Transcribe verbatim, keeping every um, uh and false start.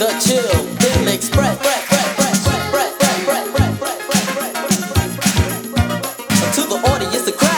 The Chill Bill Express. To the audience, the crowd.